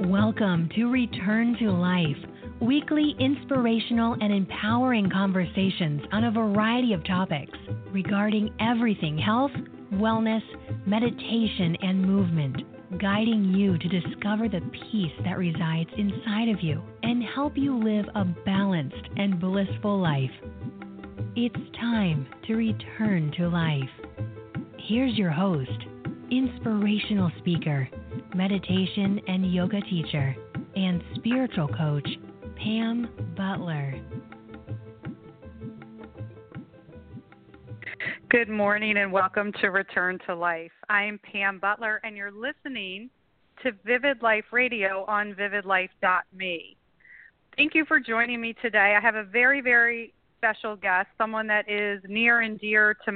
Welcome to Return to Life, weekly inspirational and empowering conversations on a variety of topics regarding everything health, wellness, meditation, and movement, guiding you to discover the peace that resides inside of you and help you live a balanced and blissful life. It's time to return to life. Here's your host, inspirational speaker, meditation and yoga teacher, and spiritual coach, Pam Butler. Good morning and welcome to Return to Life. I am Pam Butler and you're listening to Vivid Life Radio on vividlife.me. Thank you for joining me today. I have a very, very special guest, someone that is near and dear to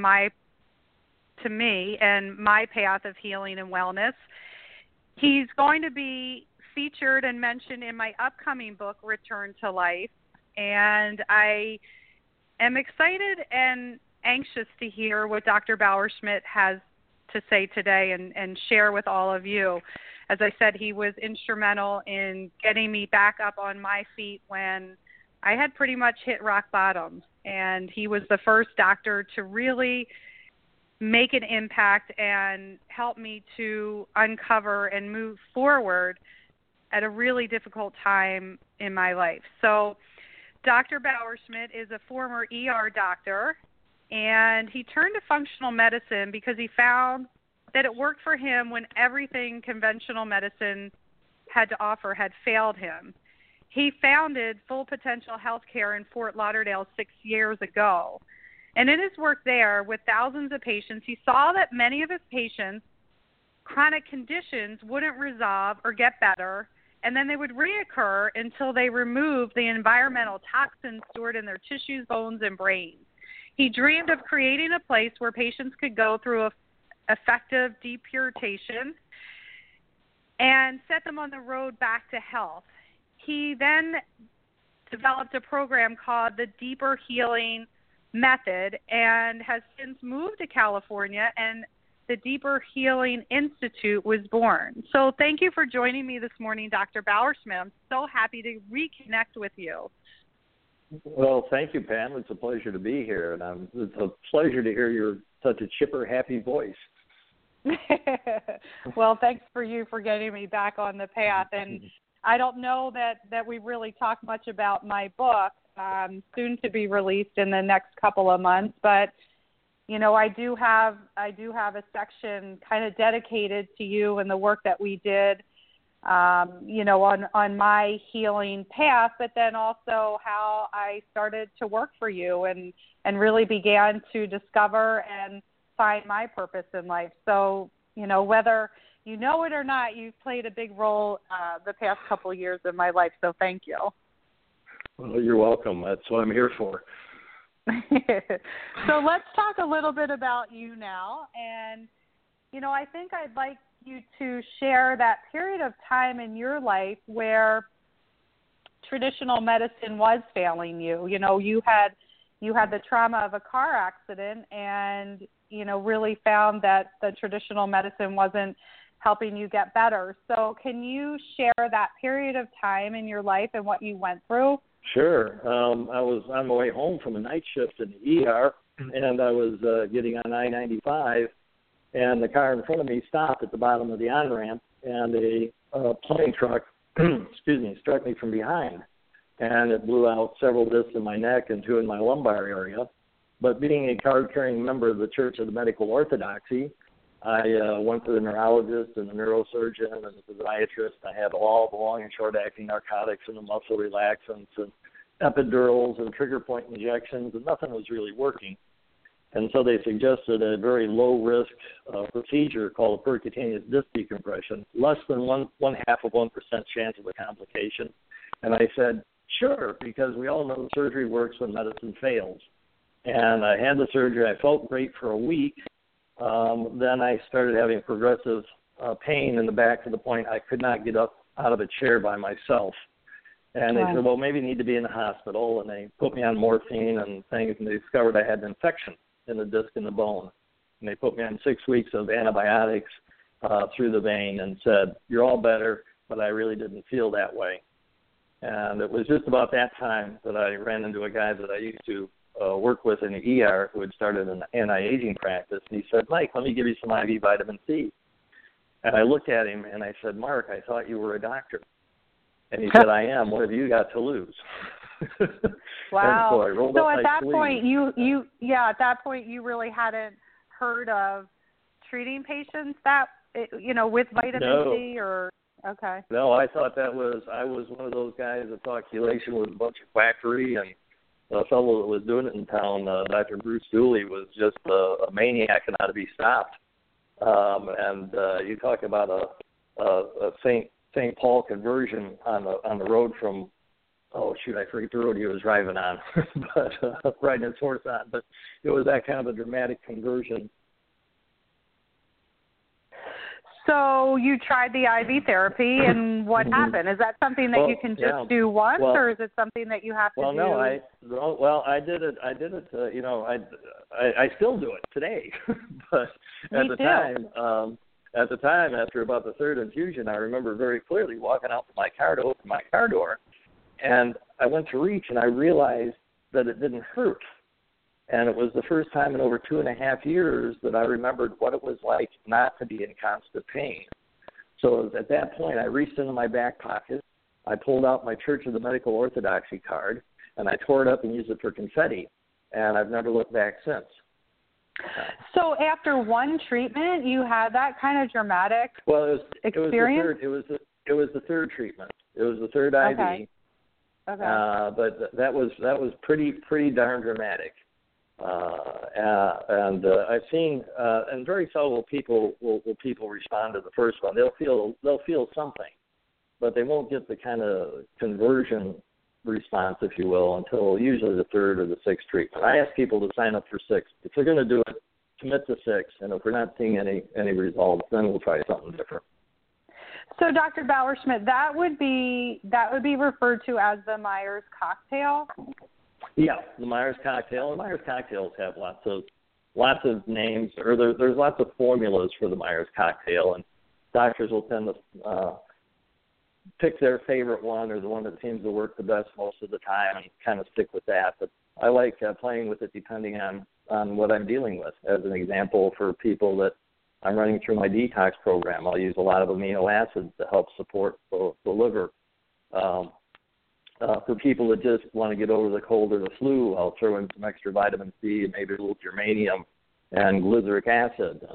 me and my path of healing and wellness. He's going to be featured and mentioned in my upcoming book, Return to Life, and I am excited and anxious to hear what Dr. Bauerschmidt has to say today and share with all of you. As I said, he was instrumental in getting me back up on my feet when I had pretty much hit rock bottom, and he was the first doctor to really make an impact and help me to uncover and move forward at a really difficult time in my life. So Dr. Bauerschmidt is a former ER doctor, and he turned to functional medicine because he found that it worked for him when everything conventional medicine had to offer had failed him. He founded Full Potential Healthcare in Fort Lauderdale 6 years ago. And in his work there with thousands of patients, he saw that many of his patients' chronic conditions wouldn't resolve or get better, and then they would reoccur until they removed the environmental toxins stored in their tissues, bones, and brains. He dreamed of creating a place where patients could go through effective depuration and set them on the road back to health. He then developed a program called the Deeper Healing Method and has since moved to California, and the Deeper Healing Institute was born. So thank you for joining me this morning, Dr. Bauerschmidt. I'm so happy to reconnect with you. Well, thank you, Pam. It's a pleasure to be here, and it's a pleasure to hear such a chipper, happy voice. Well, thanks for getting me back on the path. And I don't know that we really talked much about my book, soon to be released in the next couple of months, but you know, I do have a section kind of dedicated to you and the work that we did, you know, on my healing path, but then also how I started to work for you and really began to discover and find my purpose in life. So, you know, whether you know it or not, you've played a big role the past couple of years in my life. So thank you. Well, you're welcome. That's what I'm here for. So let's talk a little bit about you now. And, you know, I think I'd like you to share that period of time in your life where traditional medicine was failing you. You know, you had the trauma of a car accident and, you know, really found that the traditional medicine wasn't helping you get better. So can you share that period of time in your life and what you went through? Sure. I was on my way home from a night shift in the ER, and I was getting on I-95, and the car in front of me stopped at the bottom of the on-ramp, and a plane truck, struck me from behind, and it blew out several discs in my neck and 2 in my lumbar area. But being a card-carrying member of the Church of the Medical Orthodoxy, I went to the neurologist and the neurosurgeon and the physiatrist. I had all the long and short-acting narcotics and the muscle relaxants and epidurals and trigger point injections, and nothing was really working. And so they suggested a very low-risk procedure called a percutaneous disc decompression, less than 1/2 of 1% chance of a complication. And I said, sure, because we all know surgery works when medicine fails. And I had the surgery. I felt great for a week. Then I started having progressive pain in the back to the point I could not get up out of a chair by myself. And they said, well, maybe you need to be in the hospital. And they put me on morphine and things, and they discovered I had an infection in the disc in the bone. And they put me on 6 weeks of antibiotics through the vein and said, you're all better. but I really didn't feel that way. And it was just about that time that I ran into a guy that I used to work with in the ER who had started an anti-aging practice. And he said, Mike, let me give you some IV vitamin C. And I looked at him and I said, Mark, I thought you were a doctor. And he said, I am. What have you got to lose? Wow. So at that sleeve. point, at that point, you really hadn't heard of treating patients that, with vitamin C or, okay. No, I thought I was one of those guys that thought chelation was a bunch of quackery, and the fellow that was doing it in town, Dr. Bruce Dooley, was just a maniac and ought to be stopped. And you talk about a St. Paul conversion on the road from, I forget the road he was driving on, but riding his horse on. But it was that kind of a dramatic conversion. So you tried the IV therapy, and what happened? Is that something that you can just do once, or is it something that you have to do? I did it. I still do it today. But at the time, after about the third infusion, I remember very clearly walking out to my car to open my car door, and I went to reach, and I realized that it didn't hurt. And it was the first time in over 2.5 years that I remembered what it was like not to be in constant pain. So at that point, I reached into my back pocket, I pulled out my Church of the Medical Orthodoxy card, and I tore it up and used it for confetti. And I've never looked back since. So after one treatment, you had that kind of dramatic experience? It was the third treatment. It was the third IV. Okay. But that was pretty darn dramatic. And I've seen, and very seldom people respond to the first one. They'll feel something, but they won't get the kind of conversion response, if you will, until usually the third or the sixth treatment. I ask people to sign up for 6. If they're going to do it, commit to 6, and if we're not seeing any results, then we'll try something different. So, Dr. Bauerschmidt, that would be referred to as the Myers cocktail. Yeah, the Myers cocktail. And Myers cocktails have lots of names, or there's lots of formulas for the Myers cocktail, and doctors will tend to pick their favorite one or the one that seems to work the best most of the time and kind of stick with that. But I like playing with it depending on what I'm dealing with. As an example, for people that I'm running through my detox program, I'll use a lot of amino acids to help support the liver. For people that just want to get over the cold or the flu, I'll throw in some extra vitamin C and maybe a little germanium and glyceric acid.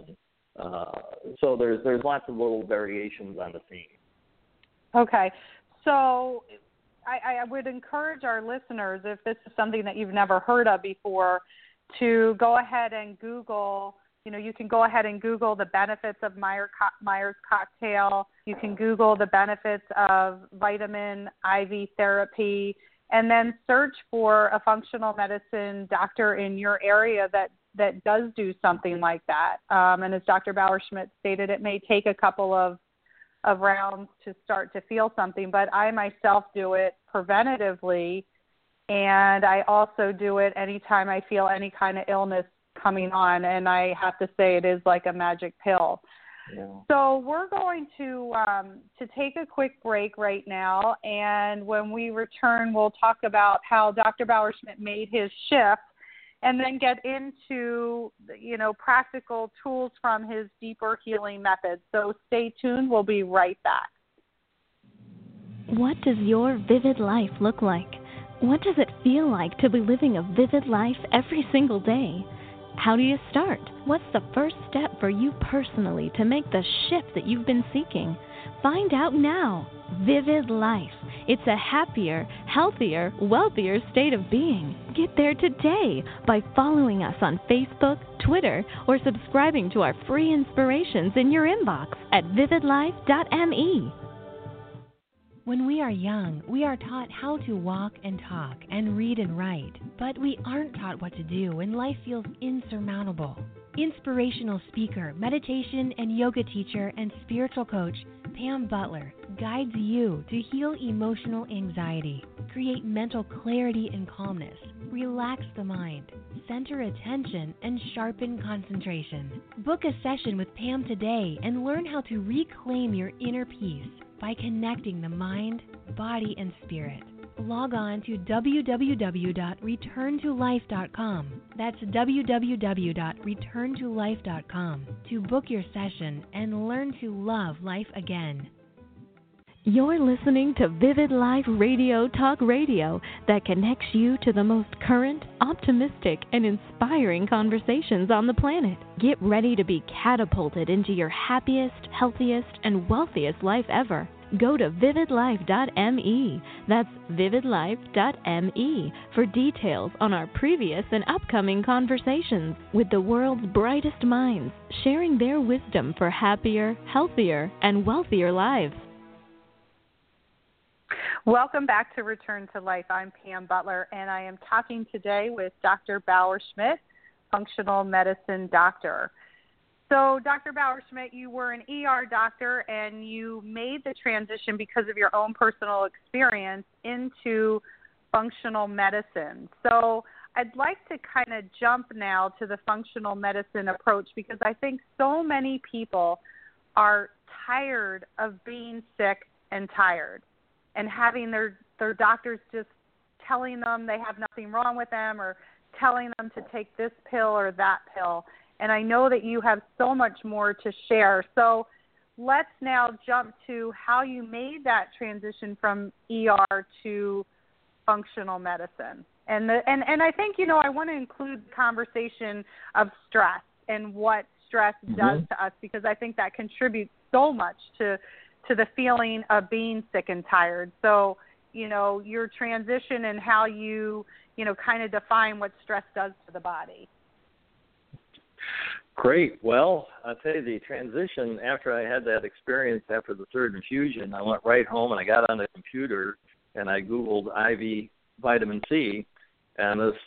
So there's lots of little variations on the theme. Okay. So I would encourage our listeners, if this is something that you've never heard of before, to go ahead and Google. You can go ahead and Google the benefits of Myers cocktail. You can Google the benefits of vitamin IV therapy, and then search for a functional medicine doctor in your area that does do something like that. And as Dr. Bauerschmidt stated, it may take a couple of rounds to start to feel something, but I myself do it preventatively, and I also do it anytime I feel any kind of illness coming on, and I have to say it is like a magic pill. Yeah. So we're going to take a quick break right now, and when we return, we'll talk about how Dr. Bauerschmidt made his shift, and then get into practical tools from his deeper healing methods. So stay tuned. We'll be right back. What does your vivid life look like? What does it feel like to be living a vivid life every single day? How do you start? What's the first step for you personally to make the shift that you've been seeking? Find out now. Vivid Life. It's a happier, healthier, wealthier state of being. Get there today by following us on Facebook, Twitter, or subscribing to our free inspirations in your inbox at vividlife.me. When we are young, we are taught how to walk and talk and read and write, but we aren't taught what to do when life feels insurmountable. Inspirational speaker, meditation and yoga teacher, and spiritual coach Pam Butler guides you to heal emotional anxiety, create mental clarity and calmness, relax the mind, center attention, and sharpen concentration. Book a session with Pam today and learn how to reclaim your inner peace. by connecting the mind, body, and spirit. Log on to www.returntolife.com. That's www.returntolife.com to book your session and learn to love life again. You're listening to Vivid Life Radio, talk radio that connects you to the most current, optimistic, and inspiring conversations on the planet. Get ready to be catapulted into your happiest, healthiest, and wealthiest life ever. Go to vividlife.me. That's vividlife.me for details on our previous and upcoming conversations with the world's brightest minds, sharing their wisdom for happier, healthier, and wealthier lives. Welcome back to Return to Life. I'm Pam Butler, and I am talking today with Dr. Bauer-Schmidt, functional medicine doctor. So, Dr. Bauer-Schmidt, you were an ER doctor, and you made the transition because of your own personal experience into functional medicine. So, I'd like to kind of jump now to the functional medicine approach because I think so many people are tired of being sick and tired, and having their doctors just telling them they have nothing wrong with them or telling them to take this pill or that pill. And I know that you have so much more to share. So let's now jump to how you made that transition from ER to functional medicine. And I think, I want to include the conversation of stress and what stress does to us, because I think that contributes so much to the feeling of being sick and tired. So, your transition and how you, kind of define what stress does to the body. Great. Well, I'll tell you, the transition after I had that experience after the third infusion, I went right home and I got on the computer and I Googled IV vitamin C, and this,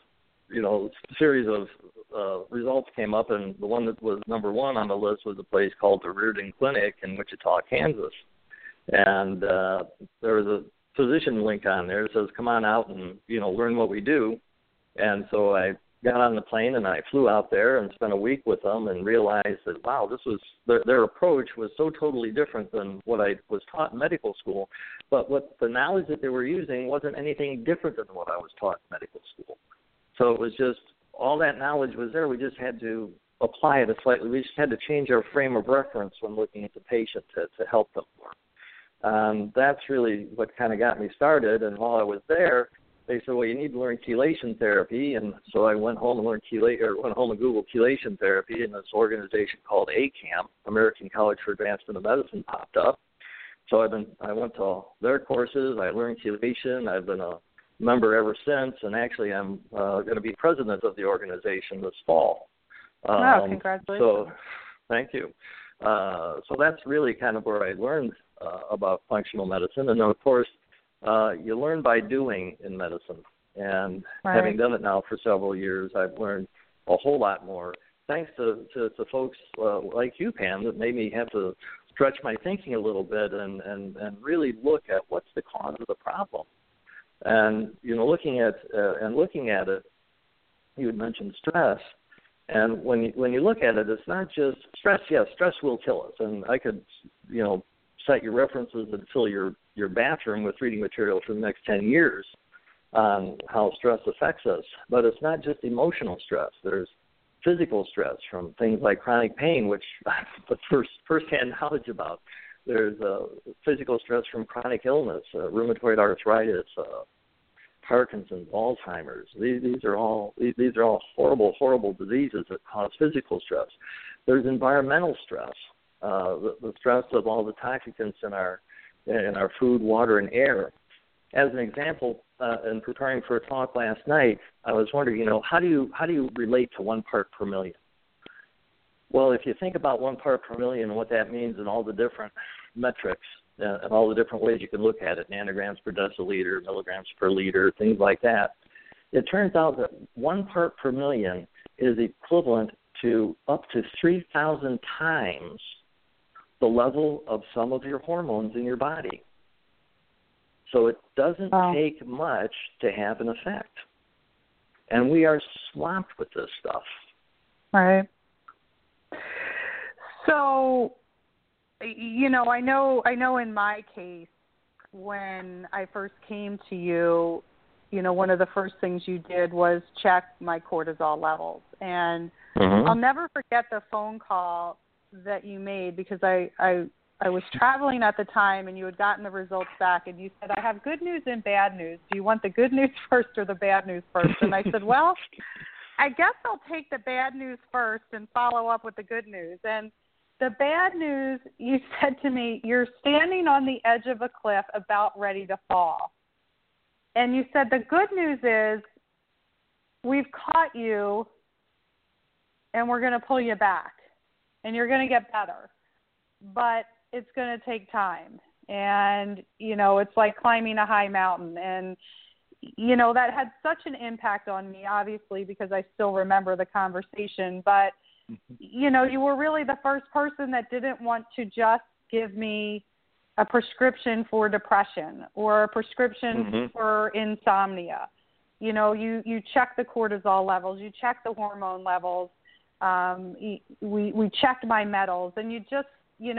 series of results came up, and the one that was number one on the list was a place called the Reardon Clinic in Wichita, Kansas. And there was a physician link on there that says, come on out and, learn what we do. And so I got on the plane and I flew out there and spent a week with them and realized that, wow, this was their approach was so totally different than what I was taught in medical school. But what the knowledge that they were using wasn't anything different than what I was taught in medical school. So it was just all that knowledge was there. We just had to apply it slightly. We just had to change our frame of reference when looking at the patient to help them more. That's really what kind of got me started. And while I was there, they said, well, you need to learn chelation therapy. And so I went home and went home and Googled chelation therapy, and this organization called ACAM, American College for Advancement of Medicine, popped up. So I went to their courses. I learned chelation. I've been a member ever since, and actually I'm going to be president of the organization this fall. Wow, congratulations. So thank you. So that's really kind of where I learned about functional medicine. And then, of course, you learn by doing in medicine. And having done it now for several years, I've learned a whole lot more, thanks to folks like you, Pam, that made me have to stretch my thinking a little bit and really look at what's the cause of the problem. And, looking at it, you had mentioned stress. And when you look at it, it's not just stress. Yes, stress will kill us. And I could, set your references and fill your bathroom with reading material for the next 10 years on how stress affects us. But it's not just emotional stress. There's physical stress from things like chronic pain, which I have first-hand knowledge about. There's physical stress from chronic illness, rheumatoid arthritis, Parkinson's, Alzheimer's. These are all horrible, horrible diseases that cause physical stress. There's environmental stress, the stress of all the toxicants in our food, water, and air. As an example, in preparing for a talk last night, I was wondering, how do you relate to 1 part per million? Well, if you think about 1 part per million and what that means in all the different metrics and all the different ways you can look at it, nanograms per deciliter, milligrams per liter, things like that, it turns out that 1 part per million is equivalent to up to 3,000 times the level of some of your hormones in your body. So it doesn't take much to have an effect. And we are swamped with this stuff. Right. So I know in my case, when I first came to you, one of the first things you did was check my cortisol levels. And I'll never forget the phone call that you made, because I was traveling at the time, and you had gotten the results back, and you said, I have good news and bad news. Do you want the good news first or the bad news first? And I said, well, I guess I'll take the bad news first and follow up with the good news. And the bad news, you said to me, you're standing on the edge of a cliff about ready to fall. And you said the good news is we've caught you and we're going to pull you back and you're going to get better. But it's going to take time. And, it's like climbing a high mountain. And, that had such an impact on me, obviously, because I still remember the conversation. But, you were really the first person that didn't want to just give me a prescription for depression or a prescription for insomnia. You check the cortisol levels, you check the hormone levels. We checked my metals, and you just, and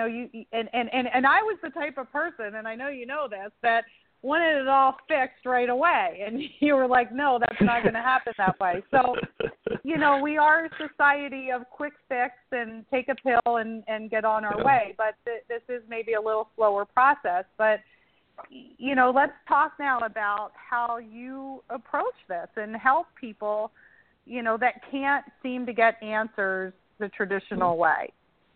I was the type of person, and I know you know this, that wanted it all fixed right away. And you were like, no, that's not going to happen that way. So, we are a society of quick fix and take a pill and get on our way. But this is maybe a little slower process. But, let's talk now about how you approach this and help people, that can't seem to get answers the traditional way.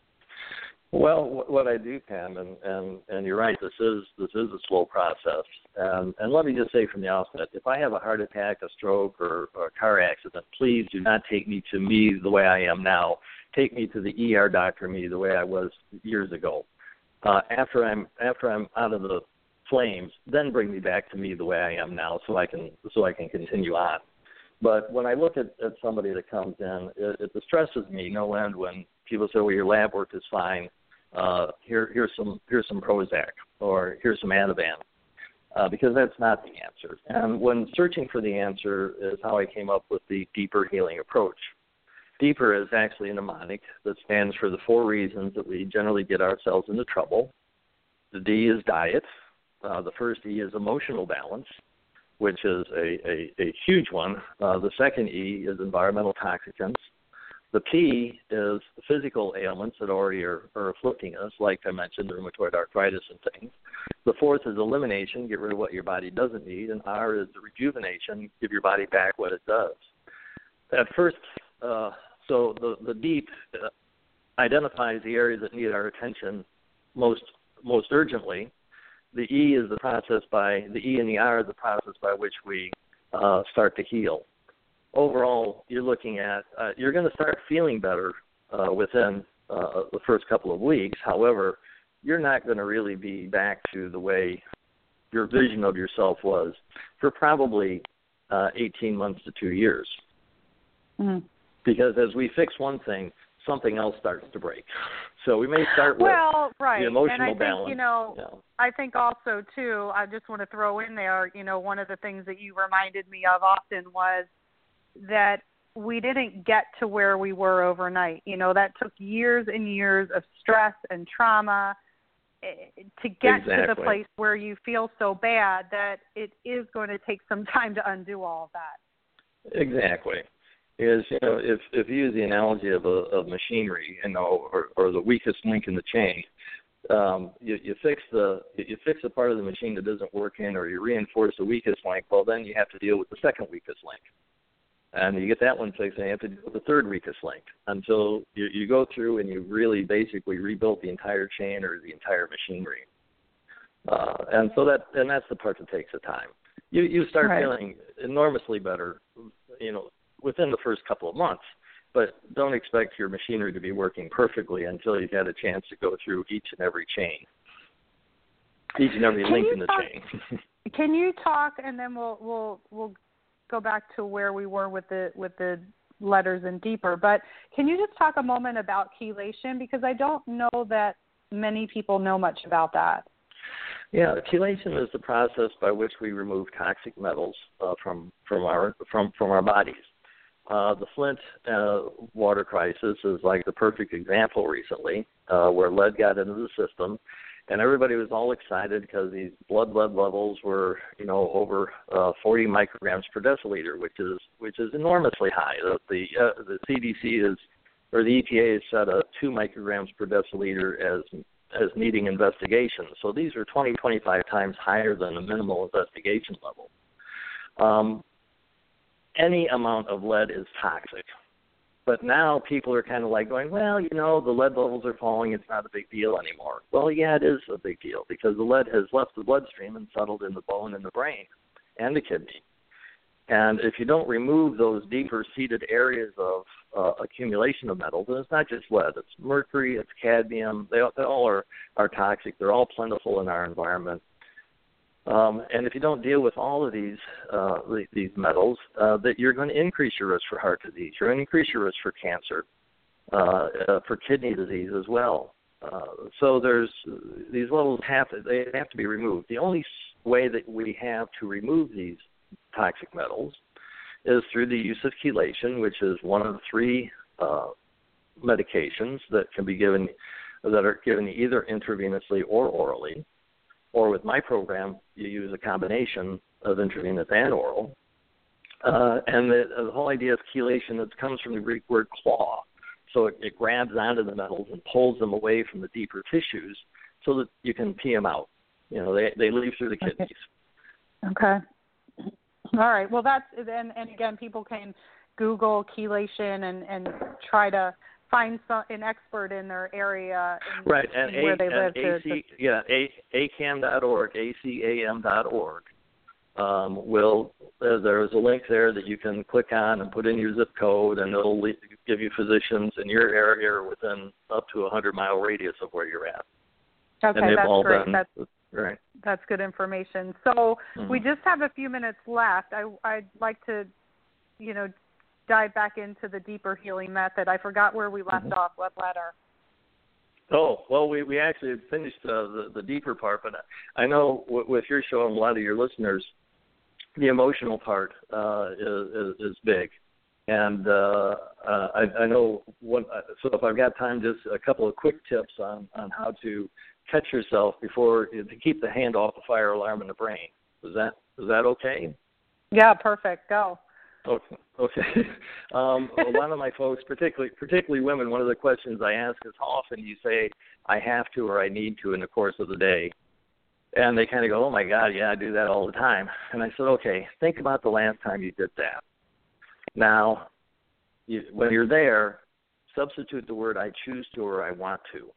Well, what I do, Pam, and you're right, this is a slow process. And let me just say from the outset, if I have a heart attack, a stroke, or a car accident, please do not take me to me the way I am now. Take me to the ER doctor, me the way I was years ago. After I'm out of the flames, then bring me back to me the way I am now, so I can continue on. But when I look at somebody that comes in, it distresses me no end when people say, well, your lab work is fine. Here's some Prozac, or here's some Ativan, because that's not the answer. And when searching for the answer is how I came up with the deeper healing approach. Deeper is actually a mnemonic that stands for the 4 reasons that we generally get ourselves into trouble. The D is diet. The first E is emotional balance, which is a huge one. The second E is environmental toxicants. The P is physical ailments that already are afflicting us, like I mentioned, rheumatoid arthritis and things. The fourth is elimination, get rid of what your body doesn't need. And R is the rejuvenation, give your body back what it does. At first, so the deep identifies the areas that need our attention most urgently. The E is the process the E and the R is the process by which we start to heal. Overall, you're looking at, you're going to start feeling better within the first couple of weeks. However, you're not going to really be back to the way your vision of yourself was for probably 18 months to 2 years. Mm-hmm. Because as we fix one thing, something else starts to break. So we may start with the emotional balance. And I think, I think also, too, I just want to throw in there, one of the things that you reminded me of often was that we didn't get to where we were overnight. That took years and years of stress and trauma to get to the place where you feel so bad that it is going to take some time to undo all of that. Exactly. Is if you use the analogy of machinery, or the weakest link in the chain, you fix the part of the machine that doesn't work in, or you reinforce the weakest link. Well, then you have to deal with the second weakest link. And you get that one fixed, and you have to deal with the third weakest link until you go through and you really basically rebuild the entire chain or the entire machinery. And that's the part that takes the time. You start feeling enormously better, within the first couple of months, but don't expect your machinery to be working perfectly until you've had a chance to go through each and every chain, each and every link in the chain. Can you talk, and then we'll go back to where we were with the letters and deeper, but can you just talk a moment about chelation, because I don't know that many people know much about that. Yeah, chelation is the process by which we remove toxic metals from our bodies. The Flint water crisis is like the perfect example recently, where lead got into the system, and everybody was all excited because these blood lead levels were, over 40 micrograms per deciliter, which is enormously high. The CDC or the EPA has set a 2 micrograms per deciliter as needing investigation. So these are 25 times higher than the minimal investigation level. Any amount of lead is toxic. But now people are kind of like going, well, the lead levels are falling. It's not a big deal anymore. Well, yeah, it is a big deal because the lead has left the bloodstream and settled in the bone and the brain and the kidney. And if you don't remove those deeper-seated areas of accumulation of metals, and it's not just lead, it's mercury, it's cadmium, they all are toxic. They're all plentiful in our environment. And if you don't deal with all of these metals, that you're going to increase your risk for heart disease. You're going to increase your risk for cancer, for kidney disease as well. So these levels have to be removed. The only way that we have to remove these toxic metals is through the use of chelation, which is one of 3 medications that are given either intravenously or orally. Or with my program, you use a combination of intravenous and oral. And the whole idea of chelation, it comes from the Greek word claw. So it grabs onto the metals and pulls them away from the deeper tissues so that you can pee them out. They leave through the kidneys. Okay. All right. Well, and again, people can Google chelation and try to find an expert in their area right. And where they live. ACAM.org, ACAM.org. There's a link there that you can click on and put in your zip code, and it'll give you physicians in your area or within up to a 100-mile radius of where you're at. Okay, that's great. Right. That's good information. So we just have a few minutes left. I'd like to, dive back into the deeper healing method. I forgot where we left off. What letter? Oh, well, we actually finished the deeper part, but I know with your show and a lot of your listeners, the emotional part is big. And I know so if I've got time, just a couple of quick tips on how to catch yourself to keep the hand off the fire alarm in the brain. Is that okay? Yeah, perfect. Go. Okay. A lot of my folks, particularly women, one of the questions I ask is how often do you say I have to or I need to in the course of the day? And they kind of go, oh my God, yeah, I do that all the time. And I said, okay, think about the last time you did that. Now, when you're there, substitute the word I choose to or I want to.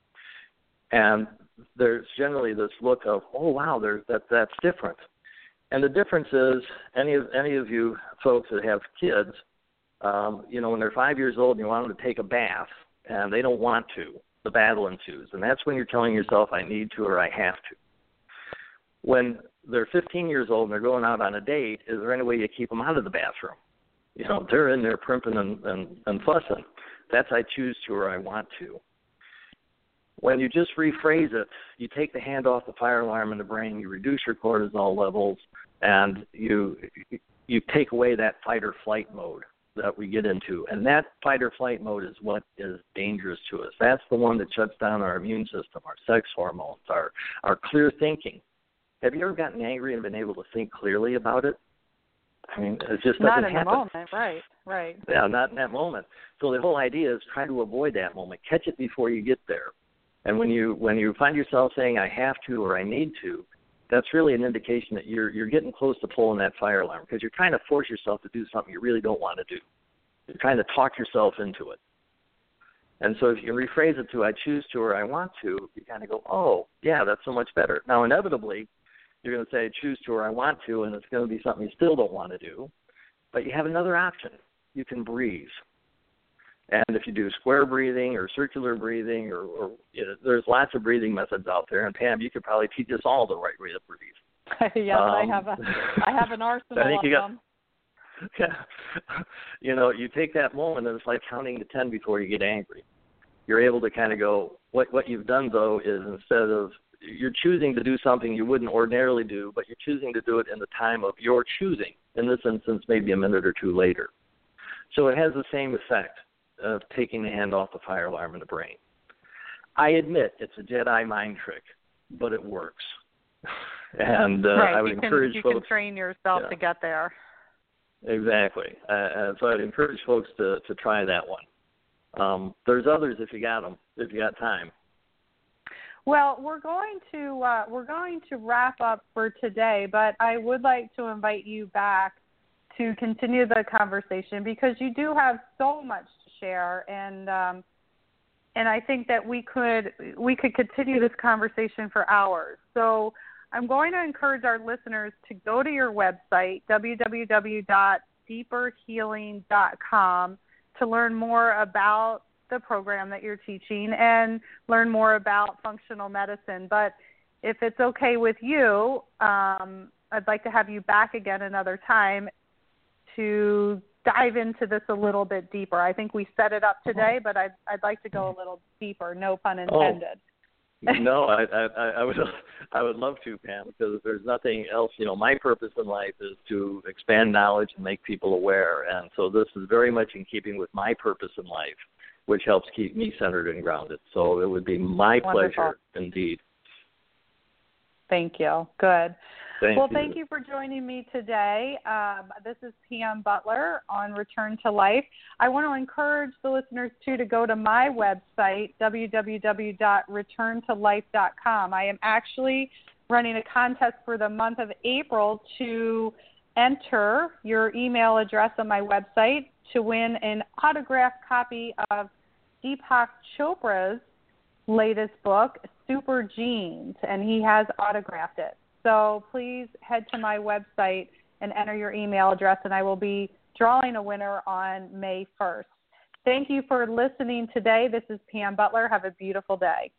And there's generally this look of, oh wow, that's different. And the difference is, any of you folks that have kids, when they're 5 years old and you want them to take a bath and they don't want to, the battle ensues. And that's when you're telling yourself, I need to or I have to. When they're 15 years old and they're going out on a date, is there any way you keep them out of the bathroom? They're in there primping and fussing. That's I choose to or I want to. When you just rephrase it, you take the hand off the fire alarm in the brain, you reduce your cortisol levels, and you take away that fight or flight mode that we get into. And that fight or flight mode is what is dangerous to us. That's the one that shuts down our immune system, our sex hormones, our clear thinking. Have you ever gotten angry and been able to think clearly about it? I mean, it just doesn't happen. Not in the moment, right. Yeah, not in that moment. So the whole idea is try to avoid that moment. Catch it before you get there. And when you find yourself saying I have to or I need to, that's really an indication that you're getting close to pulling that fire alarm because you're trying to force yourself to do something you really don't want to do. You're trying to talk yourself into it. And so if you rephrase it to I choose to or I want to, you kind of go, oh, yeah, that's so much better. Now, inevitably, you're going to say I choose to or I want to, and it's going to be something you still don't want to do. But you have another option. You can breathe. And if you do square breathing or circular breathing, or there's lots of breathing methods out there. And Pam, you could probably teach us all the right way to breathe. Yes, I have an arsenal of them. Yeah, you take that moment and it's like counting to 10 before you get angry. You're able to kind of go. What you've done though is instead of you're choosing to do something you wouldn't ordinarily do, but you're choosing to do it in the time of your choosing. In this instance, maybe a minute or two later. So it has the same effect of taking the hand off the fire alarm in the brain. I admit it's a Jedi mind trick, but it works. And right. I would encourage folks. You can train yourself to get there. Exactly. So I'd encourage folks to try that one. There's others if you got them, if you got time. Well, we're going to wrap up for today, but I would like to invite you back to continue the conversation because you do have so much to share, and I think that we could continue this conversation for hours. So I'm going to encourage our listeners to go to your website, www.deeperhealing.com, to learn more about the program that you're teaching and learn more about functional medicine. But if it's okay with you, I'd like to have you back again another time to dive into this a little bit deeper. I think we set it up today, but I'd like to go a little deeper, no pun intended. No, I would love to, Pam, because if there's nothing else, my purpose in life is to expand knowledge and make people aware. And so this is very much in keeping with my purpose in life, which helps keep me centered and grounded. So it would be my pleasure indeed. Thank you. Good. Thank you for joining me today. This is Pam Butler on Return to Life. I want to encourage the listeners, too, to go to my website, www.returntolife.com. I am actually running a contest for the month of April to enter your email address on my website to win an autographed copy of Deepak Chopra's latest book, Super Genes, and he has autographed it. So please head to my website and enter your email address, and I will be drawing a winner on May 1st. Thank you for listening today. This is Pam Butler. Have a beautiful day.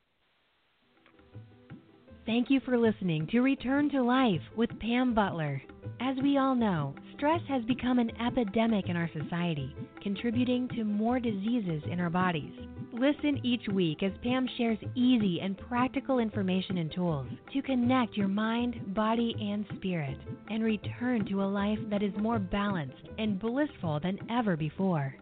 Thank you for listening to Return to Life with Pam Butler. As we all know, stress has become an epidemic in our society, contributing to more diseases in our bodies. Listen each week as Pam shares easy and practical information and tools to connect your mind, body, and spirit and return to a life that is more balanced and blissful than ever before.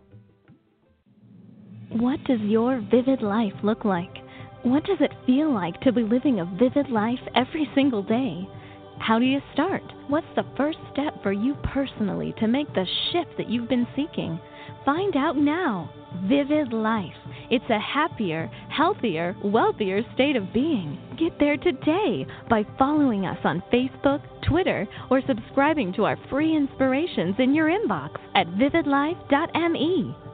What does your vivid life look like? What does it feel like to be living a vivid life every single day? How do you start? What's the first step for you personally to make the shift that you've been seeking? Find out now. Vivid Life. It's a happier, healthier, wealthier state of being. Get there today by following us on Facebook, Twitter, or subscribing to our free inspirations in your inbox at vividlife.me.